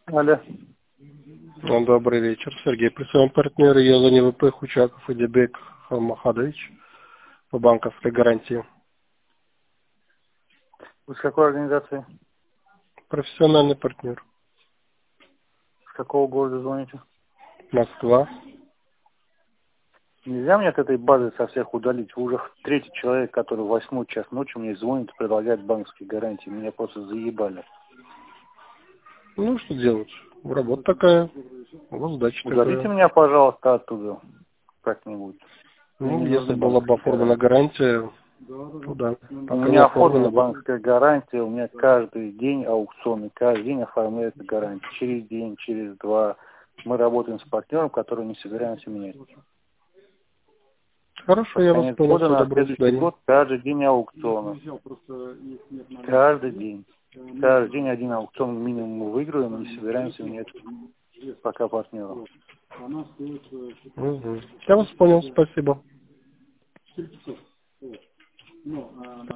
Алло. Добрый вечер, Сергей. При своем партнере ЕЛНВП Хучаков и Дебек Халмахадович по банковской гарантии. Вы с какой организации? Профессиональный партнер. С какого города звоните? Москва. Нельзя мне от этой базы со всех удалить? Вы уже третий человек, который в 8 час ночи мне звонит и предлагает банковские гарантии. Меня просто заебали. Ну, что делать? Работа такая. У вас удача Удалите такая. меня, пожалуйста, оттуда как-нибудь. Мне Ну, не если нужны была бы банковские оформлена гарантии. гарантия, то да. У Пока не меня оформлена оформлена, будет. банковская гарантия, у меня каждый день аукционы, каждый день оформляется гарантия. Через день, через два. Мы работаем с партнером, который не собираемся менять. Хорошо, Под я вас конец понял. года Всего на доброго, до следующий свидания. год каждый день аукциона. Каждый день. Каждый день один аукцион минимум мы выигрываем, не собираемся менять пока партнеров. Угу. Я вас понял, спасибо.